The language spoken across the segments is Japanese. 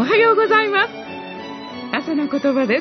はようございます。朝の言葉です。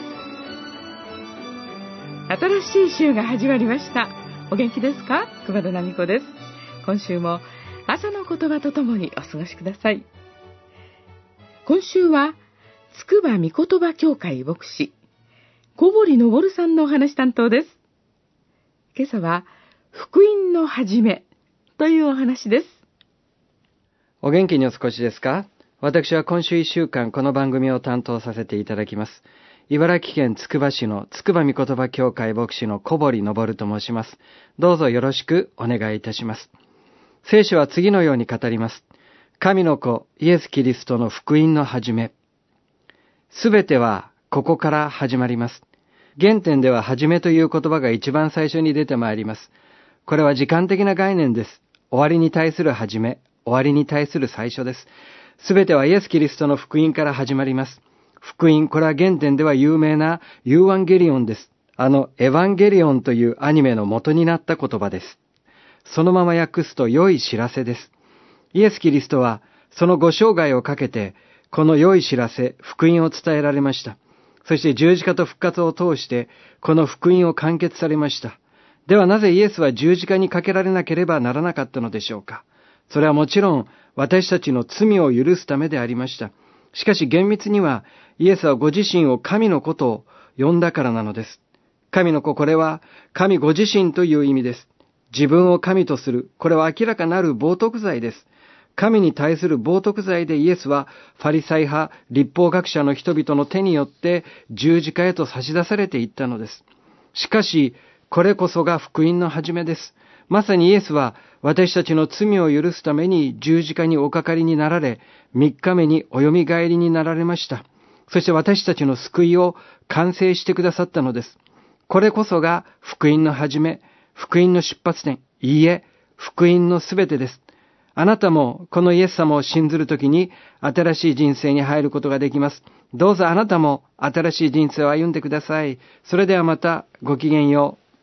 新しい週が始まりました。お元気ですか？熊田奈美子です。今週も朝の言葉とともにお過ごしください。今週はつくば御言葉協会牧師小堀昇さんのお話担当です。今朝は福音の始めというお話です。 お元気にお過ごしですか？私は今週1週間この番組を担当させていただきます。茨城県つくば市のつくば御言葉協会牧師の小堀昇と申します。どうぞよろしくお願いいたします。聖書は次のように語ります。神の子イエス・キリストの福音の始め。すべてはここから始まります。原点では始めという言葉が一番最初に出てまいります。これは時間的な概念です。終わりに対する始め、終わりに対する最初です。すべてはイエス・キリストの福音から始まります。福音、これは原点では有名なユーワンゲリオンです。エヴァンゲリオンというアニメの元になった言葉です。そのまま訳すと良い知らせです。イエス・キリストはそのご生涯をかけてこの良い知らせ、福音を伝えられました。そして十字架と復活を通してこの福音を完結されました。ではなぜイエスは十字架にかけられなければならなかったのでしょうか。それはもちろん私たちの罪を許すためでありました。しかし厳密にはイエスはご自身を神の子と呼んだからなのです。神の子、これは神ご自身という意味です。自分を神とする、これは明らかなる冒涜罪です。神に対する冒涜罪でイエスはファリサイ派、律法学者の人々の手によって十字架へと差し出されていったのです。しかしこれこそが福音の始めです。まさにイエスは私たちの罪を許すために十字架におかかりになられ、3日目におよみがえりになられました。そして私たちの救いを完成してくださったのです。これこそが福音の始め、福音の出発点、いいえ、福音のすべてです。あなたもこのイエス様を信ずるときに新しい人生に入ることができます。どうぞあなたも新しい人生を歩んでください。それではまたごきげんよう。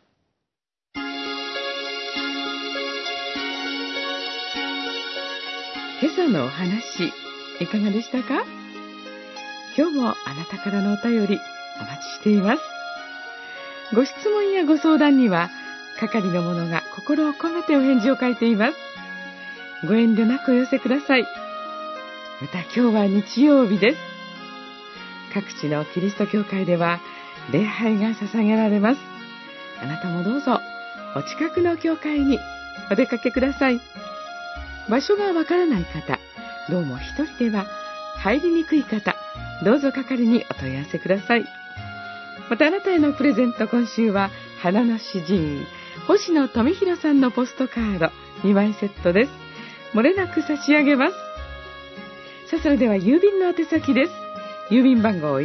今朝のお話いかがでしたか？今日もあなたからのお便りお待ちしています。ご質問やご相談には係の者が心を込めてお返事を書いています。ご遠慮なくお寄せください。また今日は日曜日です。各地のキリスト教会では礼拝が捧げられます。あなたもどうぞお近くの教会にお出かけください。場所がわからない方、どうも一人では入りにくい方、どうぞ係にお問い合わせください。またあなたへのプレゼント、今週は花の詩人星野富弘さんのポストカード2枚セットです。漏れなく差し上げます。さあ、それでは郵便の宛先です。郵便番号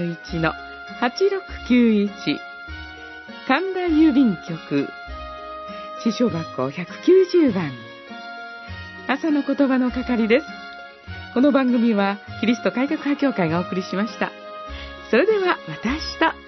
101-8691 神田郵便局支所箱190番、朝の言葉の係です。この番組はキリスト改革派協会がお送りしました。それではまた明日。